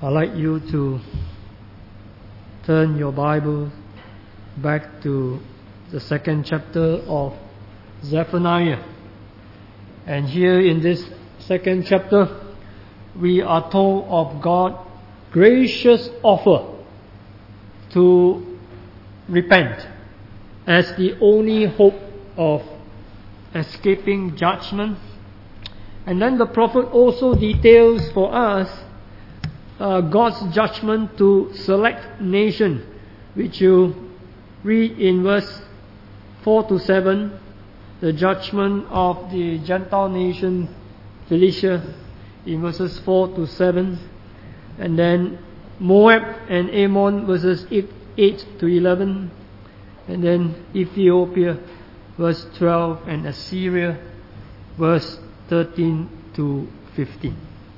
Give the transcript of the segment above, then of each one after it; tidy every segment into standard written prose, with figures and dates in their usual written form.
I'd like you to turn your Bible back to the second chapter of Zephaniah. And here in this second chapter, we are told of God's gracious offer to repent as the only hope of escaping judgment. And then the prophet also details for us God's judgment to select nation, which you read in verse 4 to 7, the judgment of the Gentile nation Philistia in verses 4 to 7, and then Moab and Ammon verses 8 to 11, and then Ethiopia verse 12, and Assyria verse 13 to 15.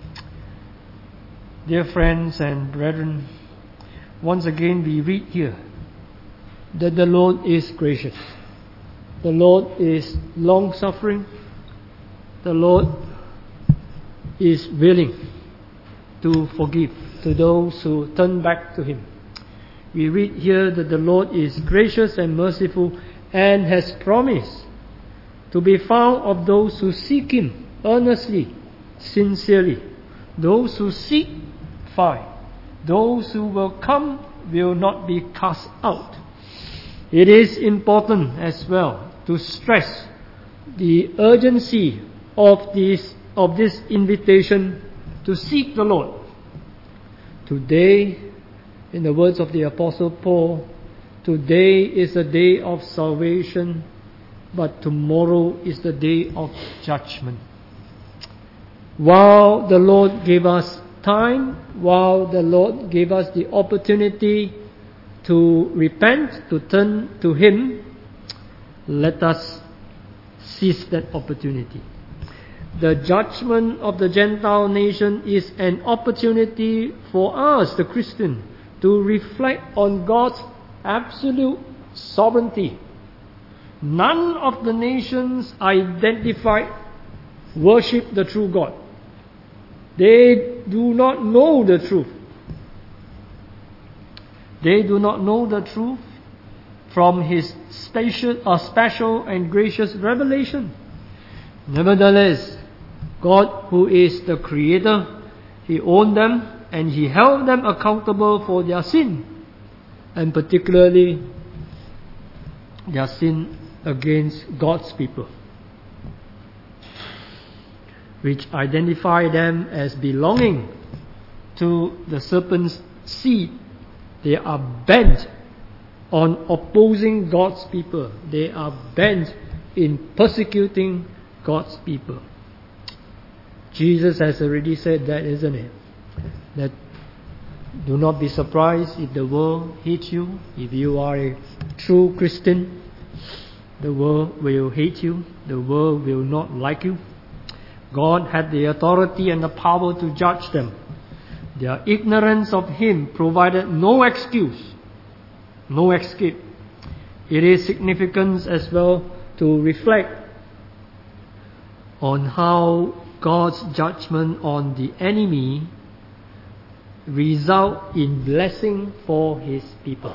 Dear friends and brethren, once again we read here that the Lord is gracious. The Lord is long-suffering. The Lord is willing to forgive to those who turn back to Him. We read here that the Lord is gracious and merciful and has promised to be found of those who seek Him earnestly, sincerely. Those who seek, find. Those who will come will not be cast out. It is important as well to stress the urgency of this invitation to seek the Lord. Today, in the words of the Apostle Paul, today is the day of salvation, but tomorrow is the day of judgment. While the Lord gave us time, while the Lord gave us the opportunity to repent, to turn to Him, let us seize that opportunity. The judgment of the Gentile nation is an opportunity for us, the Christian, to reflect on God's absolute sovereignty. None of the nations identified worship the true God. They do not know the truth. They do not know the truth from His special and gracious revelation. Nevertheless, God, who is the Creator, He owned them and He held them accountable for their sin, and particularly their sin against God's people, which identify them as belonging to the serpent's seed. They are bent on opposing God's people. They are bent in persecuting God's people. Jesus has already said that, isn't it? That do not be surprised if the world hates you. If you are a true Christian, the world will hate you. The world will not like you. God had the authority and the power to judge them. Their ignorance of Him provided no excuse, no escape. It is significant as well to reflect on how God's judgment on the enemy result in blessing for His people.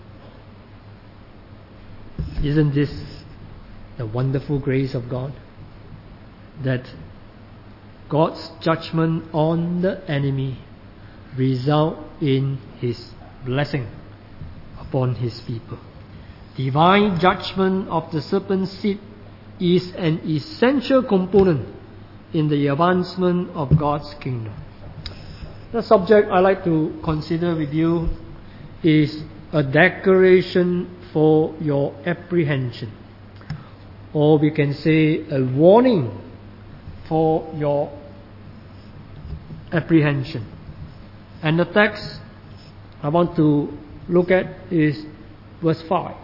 Isn't this the wonderful grace of God? That God's judgment on the enemy result in His blessing upon His people. Divine judgment of the serpent's seed is an essential component in the advancement of God's kingdom. The subject I like to consider with you is a declaration for your apprehension, or we can say a warning for your apprehension. And the text I want to look at is verse 5.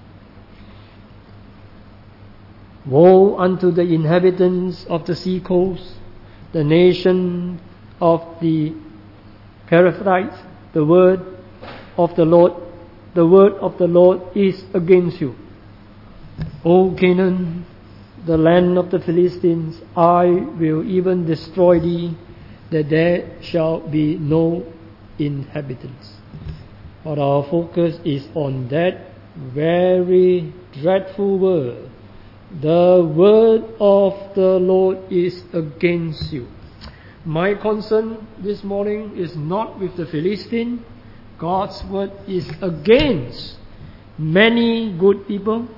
Woe unto the inhabitants of the sea coast, the nation of the Perizzites, the word of the Lord is against you. O Canaan, the land of the Philistines, I will even destroy thee, that there shall be no inhabitants. But our focus is on that very dreadful word. The word of the Lord is against you. My concern this morning is not with the Philistine. God's word is against many good people.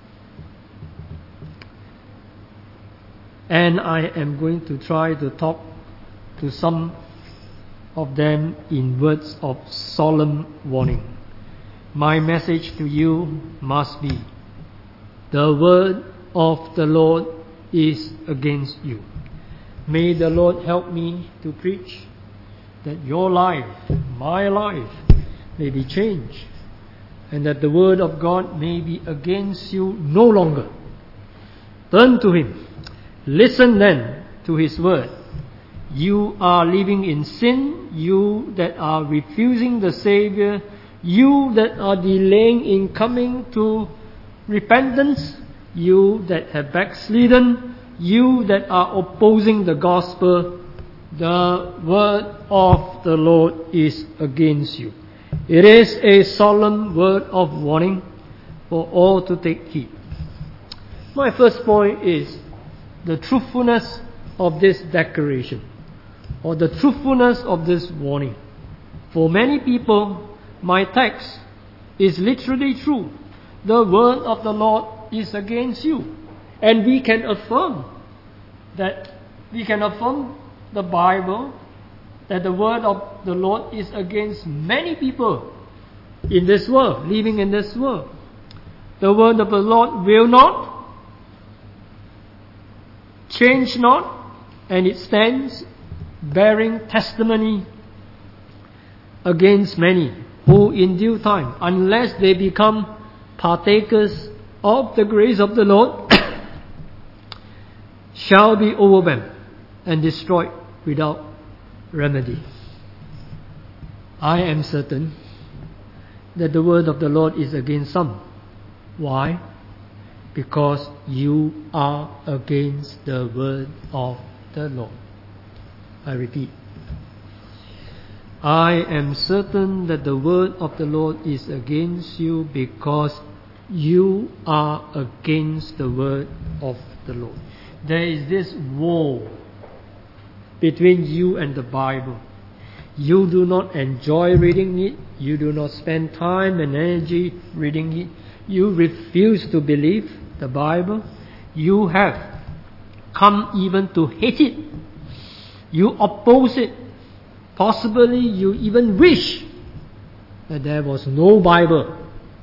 And I am going to try to talk to some of them in words of solemn warning. My message to you must be, the word of the Lord is against you. May the Lord help me to preach that your life, my life, may be changed, and that the word of God may be against you no longer. Turn to Him. Listen then to His word. You are living in sin, you that are refusing the Savior, you that are delaying in coming to repentance, you that have backslidden, you that are opposing the gospel, the word of the Lord is against you. It is a solemn word of warning for all to take heed. My first point is the truthfulness of this declaration, or the truthfulness of this warning. For many people, my text is literally true. The word of the Lord is against you. And we can affirm the Bible, that the word of the Lord is against many people in this world, living in this world. The word of the Lord will not, change not, and it stands bearing testimony against many who in due time, unless they become partakers of the grace of the Lord, shall be overwhelmed and destroyed without remedy. I am certain that the word of the Lord is against some. Why? Because you are against the word of the Lord. I repeat. I am certain that the word of the Lord is against you because you are against the word of the Lord. There is this war between you and the Bible. You do not enjoy reading it. You do not spend time and energy reading it. You refuse to believe the Bible. You have come even to hate it. You oppose it. Possibly you even wish that there was no Bible.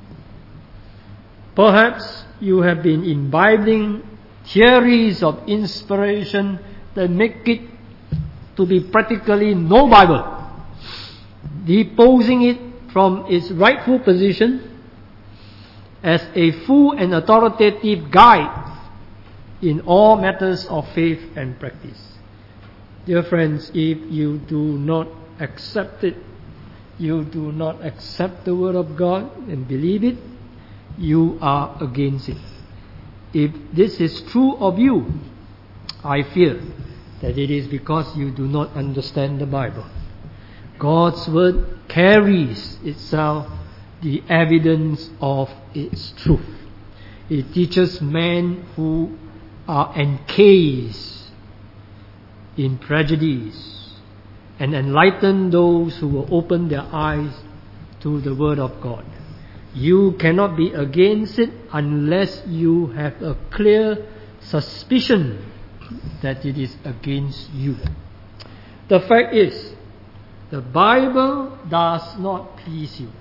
Perhaps you have been imbibing theories of inspiration that make it to be practically no Bible, deposing it from its rightful position as a full and authoritative guide in all matters of faith and practice. Dear friends, if you do not accept it, you do not accept the word of God and believe it, you are against it. If this is true of you, I fear that it is because you do not understand the Bible. God's word carries itself the evidence of its truth. It teaches men who are encased in prejudice and enlighten those who will open their eyes to the word of God. You cannot be against it unless you have a clear suspicion that it is against you. The fact is, the Bible does not please you.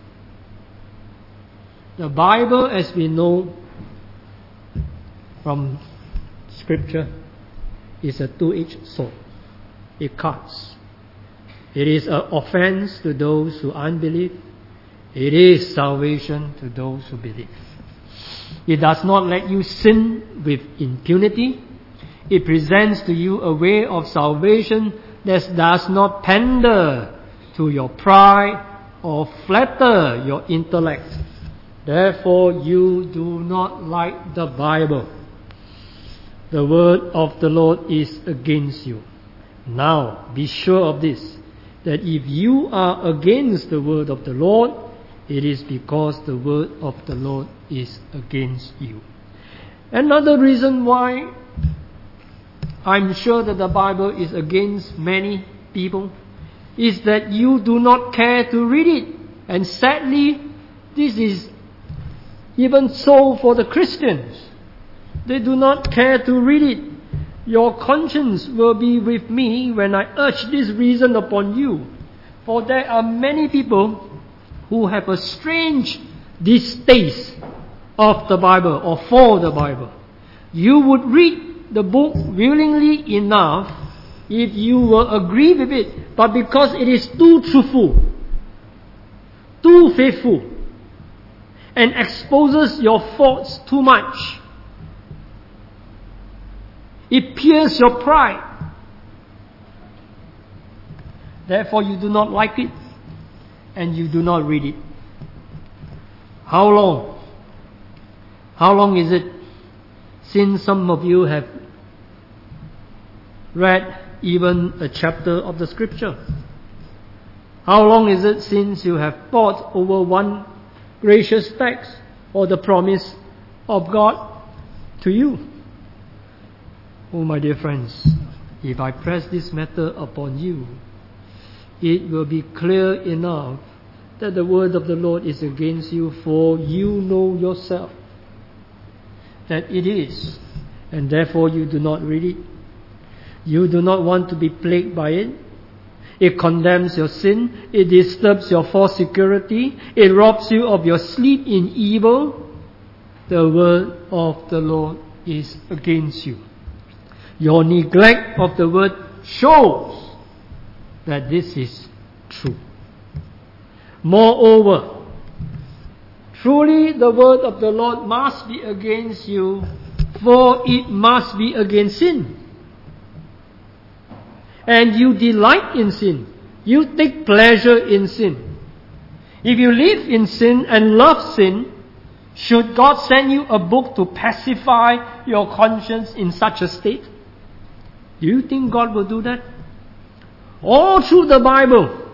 The Bible, as we know from Scripture, is a two-edged sword. It cuts. It is an offense to those who unbelieve. It is salvation to those who believe. It does not let you sin with impunity. It presents to you a way of salvation that does not pander to your pride or flatter your intellect. Therefore, you do not like the Bible. The word of the Lord is against you. Now, be sure of this. that if you are against the word of the Lord, it is because the word of the Lord is against you. Another reason why I'm sure that the Bible is against many people is that you do not care to read it. And sadly, this is even so for the Christians. They do not care to read it. Your conscience will be with me when I urge this reason upon you. For there are many people who have a strange distaste of the Bible or for the Bible. You would read the book willingly enough if you will agree with it, but because it is too truthful, too faithful, and exposes your faults too much, it pierces your pride. Therefore you do not like it and you do not read it. How long? How long is it since some of you have read even a chapter of the scripture? How long is it since you have thought over one gracious text or the promise of God to you? Oh, my dear friends, if I press this matter upon you, it will be clear enough that the word of the Lord is against you, for you know yourself that it is, and therefore you do not read it. You do not want to be plagued by it. It condemns your sin. It disturbs your false security. It robs you of your sleep in evil. The word of the Lord is against you. Your neglect of the word shows that this is true. Moreover, truly the word of the Lord must be against you, for it must be against sin. And you delight in sin. You take pleasure in sin. If you live in sin and love sin, should God send you a book to pacify your conscience in such a state? Do you think God will do that? All through the Bible,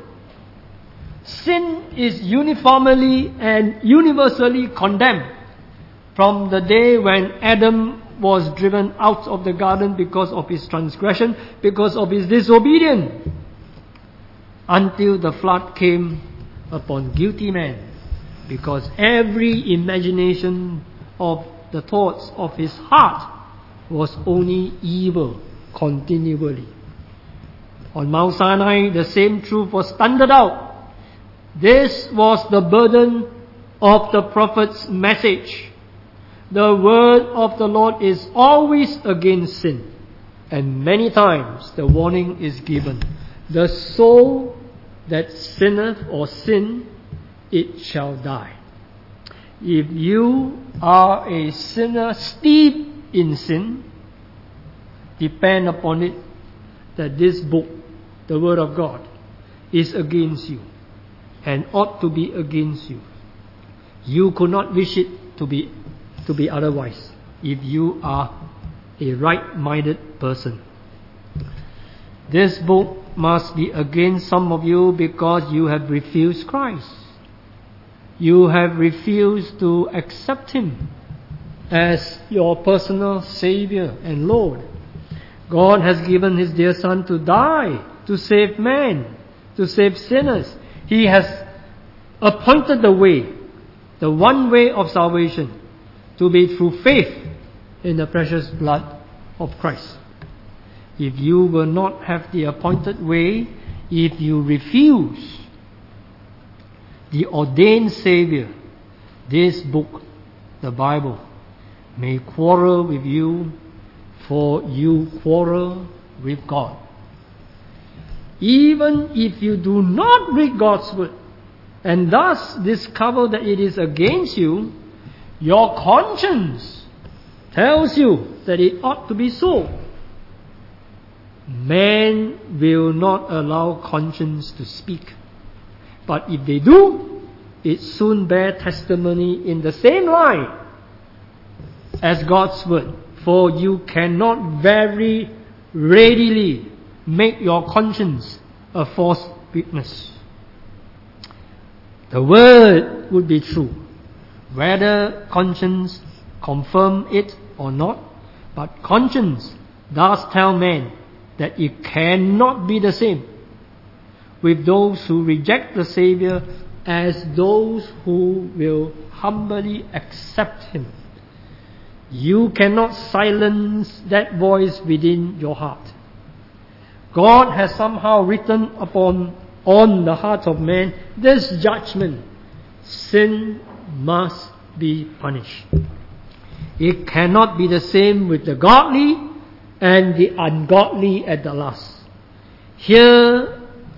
sin is uniformly and universally condemned. From the day when Adam was driven out of the garden because of his transgression, because of his disobedience, until the flood came upon guilty man, because every imagination of the thoughts of his heart was only evil continually. On Mount Sinai, the same truth was thundered out. This was the burden of the prophet's message. The word of the Lord is always against sin. And many times the warning is given. The soul that sinneth or sin, it shall die. If you are a sinner steeped in sin, depend upon it that this book, the Word of God, is against you and ought to be against you. You could not wish it to be otherwise if you are a right-minded person. This book must be against some of you because you have refused Christ. You have refused to accept Him as your personal Savior and Lord. God has given His dear Son to die, to save man, to save sinners. He has appointed the way, the one way of salvation, to be through faith in the precious blood of Christ. If you will not have the appointed way, if you refuse the ordained Savior, this book, the Bible, may quarrel with you, for you quarrel with God. Even if you do not read God's word, and thus discover that it is against you, your conscience tells you that it ought to be so. Man will not allow conscience to speak. But if they do, it soon bears testimony in the same line as God's word. For you cannot very readily make your conscience a false witness. The word would be true, whether conscience confirm it or not, but conscience does tell man that it cannot be the same with those who reject the Savior as those who will humbly accept Him. You cannot silence that voice within your heart. God has somehow written on the heart of man this judgment: sin must be punished. It cannot be the same with the godly and the ungodly at the last. Hear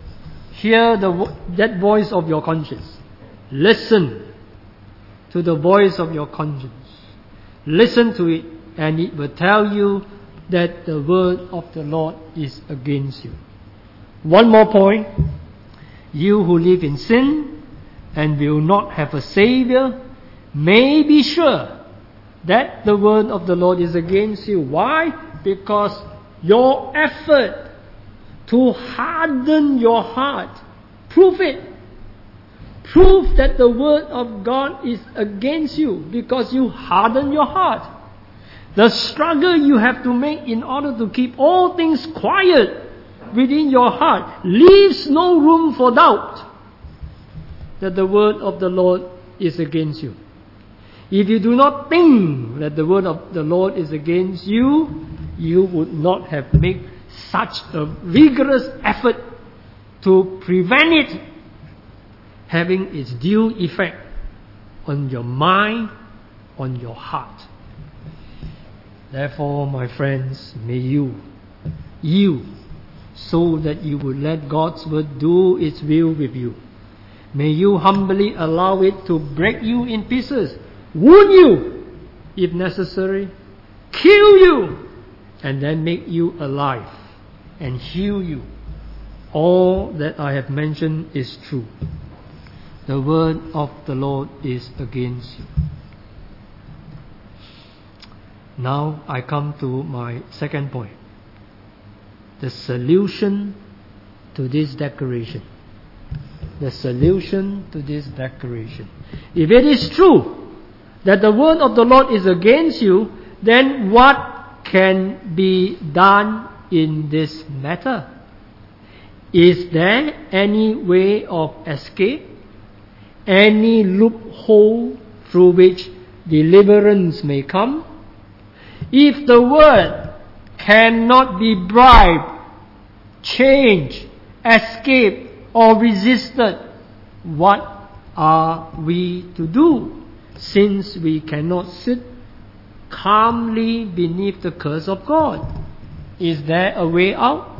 that voice of your conscience. Listen to the voice of your conscience. Listen to it, and it will tell you that the word of the Lord is against you. One more point. You who live in sin and will not have a Savior may be sure that the word of the Lord is against you. Why? Because your effort to harden your heart, prove it. Prove that the word of God is against you because you harden your heart. The struggle you have to make in order to keep all things quiet within your heart leaves no room for doubt that the word of the Lord is against you. If you do not think that the word of the Lord is against you, you would not have made such a vigorous effort to prevent it having its due effect on your mind, on your heart. Therefore, my friends, may you yield so that you would let God's word do its will with you. May you humbly allow it to break you in pieces, wound you if necessary, kill you, and then make you alive and heal you. All that I have mentioned is true. The word of the Lord is against you. Now I come to my second point. The solution to this declaration. The solution to this declaration. If it is true that the word of the Lord is against you, then what can be done in this matter? Is there any way of escape? Any loophole through which deliverance may come? If the word cannot be bribed, changed, escaped, or resisted, what are we to do, since we cannot sit calmly beneath the curse of God? Is there a way out?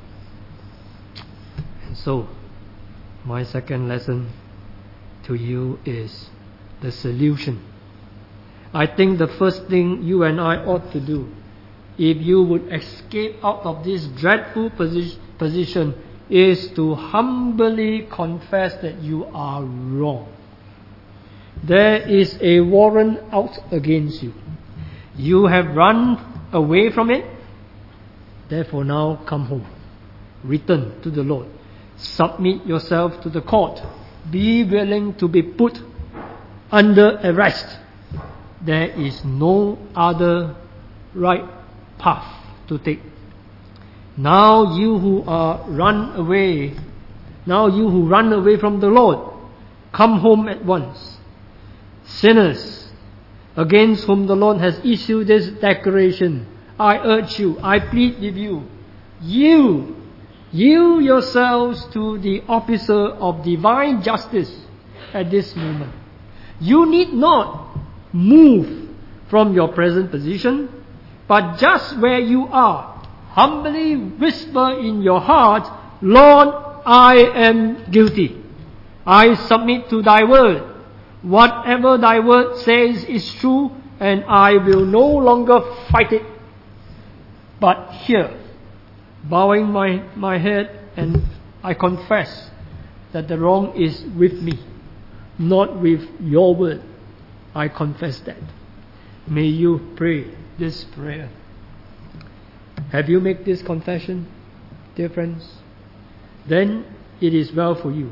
And so, my second lesson to you is the solution. I think the first thing you and I ought to do, if you would escape out of this dreadful position, is to humbly confess that you are wrong. There is a warrant out against you. You have run away from it. Therefore now come home. Return to the Lord. Submit yourself to the court. Be willing to be put under arrest. There is no other right path to take. Now you who run away from the Lord, come home at once. Sinners, against whom the Lord has issued this declaration, I urge you, I plead with you, yield yourselves to the officer of divine justice at this moment. You need not move from your present position, but just where you are, humbly whisper in your heart, Lord, I am guilty. I submit to thy word. Whatever thy word says is true, and I will no longer fight it. But here, bowing my head, and I confess that the wrong is with me, not with your word. I confess that. May you pray this prayer. Have you made this confession, dear friends? Then it is well for you.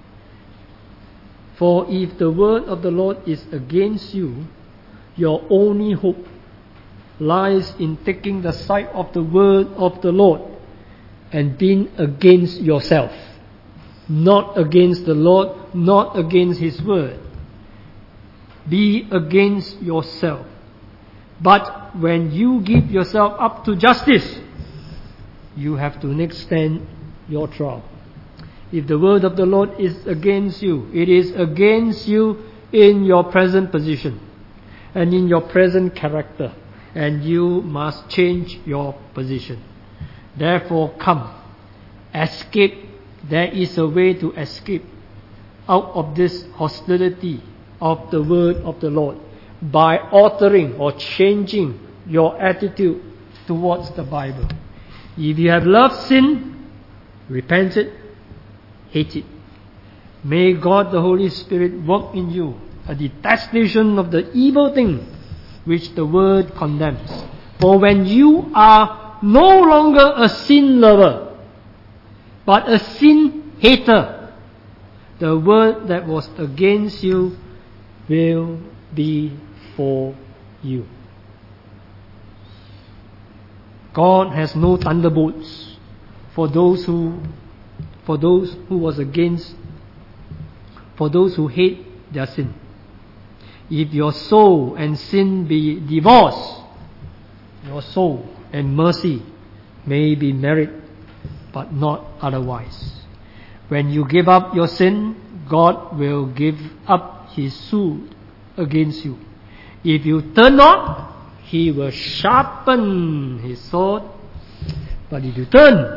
For if the word of the Lord is against you, your only hope lies in taking the side of the word of the Lord and being against yourself, not against the Lord, not against His word. Be against yourself. But when you give yourself up to justice, you have to next stand your trial. If the word of the Lord is against you, it is against you in your present position and in your present character, and you must change your position. Therefore, come, escape. There is a way to escape out of this hostility of the word of the Lord by altering or changing your attitude towards the Bible. If you have loved sin, repent it, hate it. May God the Holy Spirit work in you a detestation of the evil thing which the word condemns. For when you are no longer a sin lover, but a sin hater, the word that was against you will be for you. God has no thunderbolts for those who hate their sin. If your soul and sin be divorced, your soul and mercy may be married, but not otherwise. When you give up your sin, God will give up His sword against you. If you turn not, He will sharpen His sword. But if you turn,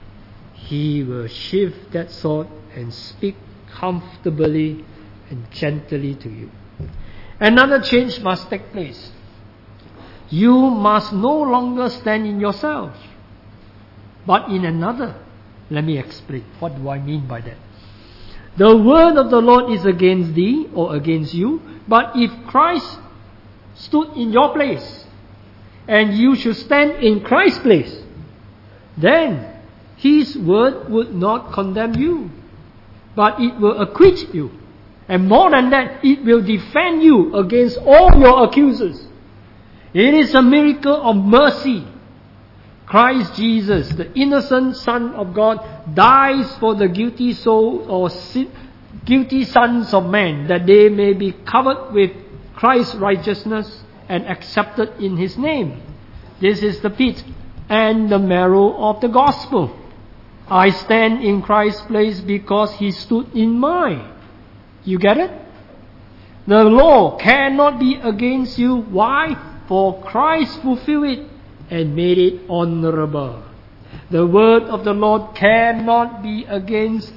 He will sheath that sword and speak comfortably and gently to you. Another change must take place. You must no longer stand in yourself, but in another. Let me explain. What do I mean by that? The word of the Lord is against thee or against you, but if Christ stood in your place and you should stand in Christ's place, then His word would not condemn you, but it will acquit you. And more than that, it will defend you against all your accusers. It is a miracle of mercy. Christ Jesus, the innocent Son of God, dies for the guilty soul or guilty sons of men, that they may be covered with Christ's righteousness and accepted in His name. This is the pith and the marrow of the gospel. I stand in Christ's place because He stood in mine. You get it? The law cannot be against you. Why? For Christ fulfilled it and made it honorable. The word of the Lord cannot be against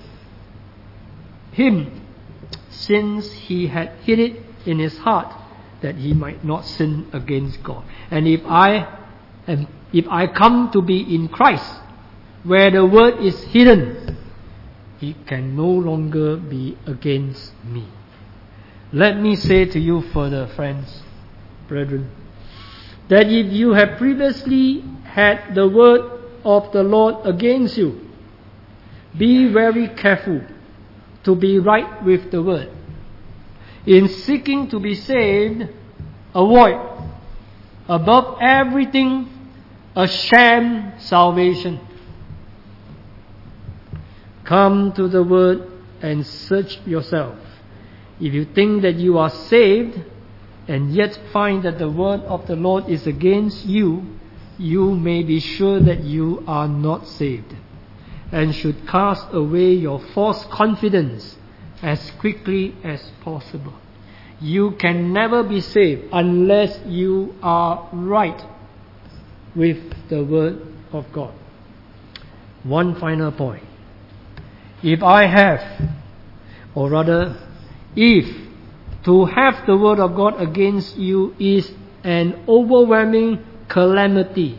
him, since he had hid it in his heart that he might not sin against God. And if I come to be in Christ, where the word is hidden, he can no longer be against me. Let me say to you further, friends, brethren, that if you have previously had the word of the Lord against you, be very careful to be right with the word. In seeking to be saved, avoid, above everything, a sham salvation. Come to the word and search yourself. If you think that you are saved and yet find that the word of the Lord is against you, you may be sure that you are not saved, and should cast away your false confidence as quickly as possible. You can never be saved unless you are right with the word of God. One final point. If to have the word of God against you is an overwhelming calamity,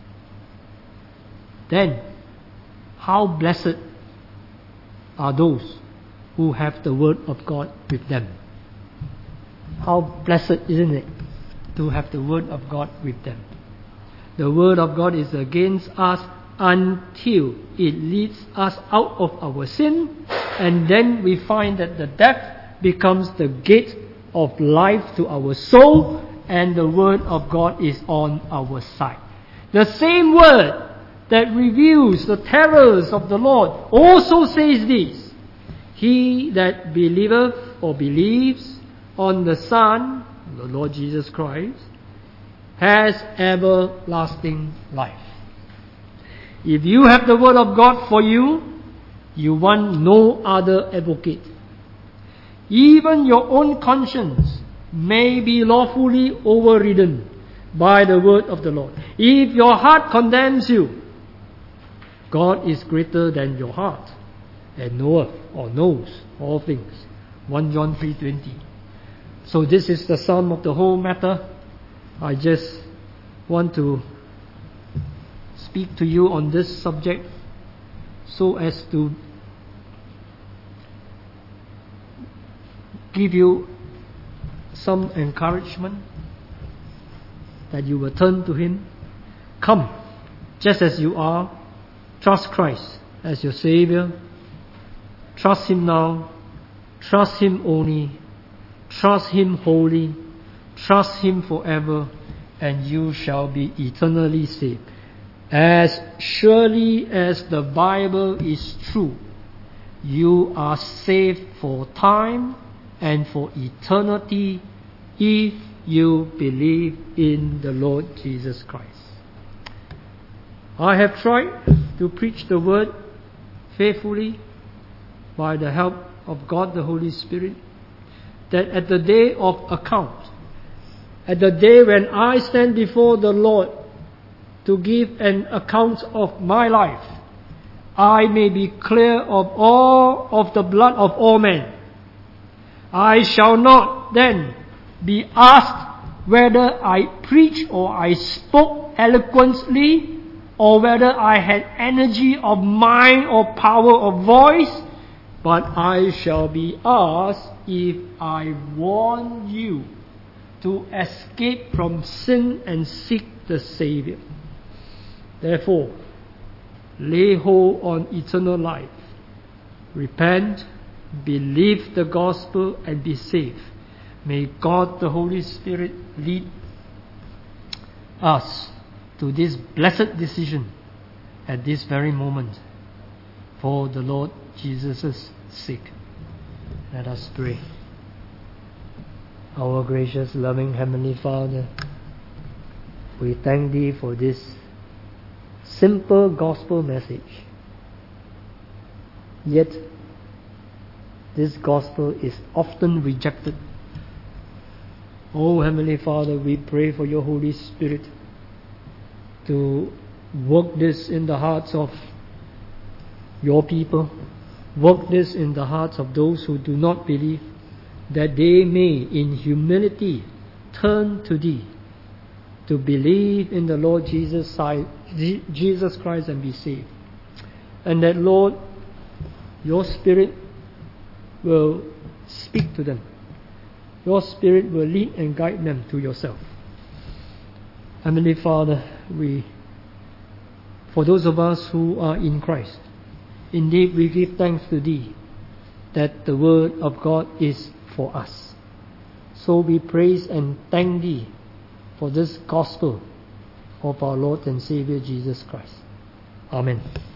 then how blessed are those who have the word of God with them. How blessed, isn't it, to have the word of God with them. The word of God is against us until it leads us out of our sin, and then we find that the death becomes the gate of life to our soul, and the Word of God is on our side. The same Word that reveals the terrors of the Lord also says this: He that believeth or believes on the Son, the Lord Jesus Christ, has everlasting life. If you have the Word of God for you, you want no other advocate. Even your own conscience may be lawfully overridden by the word of the Lord. If your heart condemns you, God is greater than your heart and knoweth or knows all things. 1 John 3:20. So this is the sum of the whole matter. I just want to speak to you on this subject so as to give you some encouragement that you will turn to Him. Come, just as you are. Trust Christ as your Savior. Trust Him now. Trust Him only. Trust Him wholly. Trust Him forever, and you shall be eternally saved. As surely as the Bible is true, you are saved for time and for eternity if you believe in the Lord Jesus Christ. I have tried to preach the Word faithfully by the help of God the Holy Spirit, that at the day of account, at the day when I stand before the Lord to give an account of my life, I may be clear of all of the blood of all men. I shall not then be asked whether I preached or I spoke eloquently, or whether I had energy of mind or power of voice, but I shall be asked if I warned you to escape from sin and seek the Savior. Therefore, lay hold on eternal life. Repent, believe the gospel, and be saved. May God the Holy Spirit lead us to this blessed decision at this very moment for the Lord Jesus' sake. Let us pray. Our gracious, loving Heavenly Father, we thank Thee for this simple gospel message. Yet, this gospel is often rejected. Oh Heavenly Father, we pray for Your Holy Spirit to work this in the hearts of Your people, work this in the hearts of those who do not believe, that they may in humility turn to Thee, to believe in the Lord Jesus Christ and be saved. And that, Lord, Your Spirit will speak to them. Your Spirit will lead and guide them to Yourself. Heavenly Father, for those of us who are in Christ, indeed we give thanks to Thee that the Word of God is for us. So we praise and thank Thee for this gospel of our Lord and Savior Jesus Christ. Amen.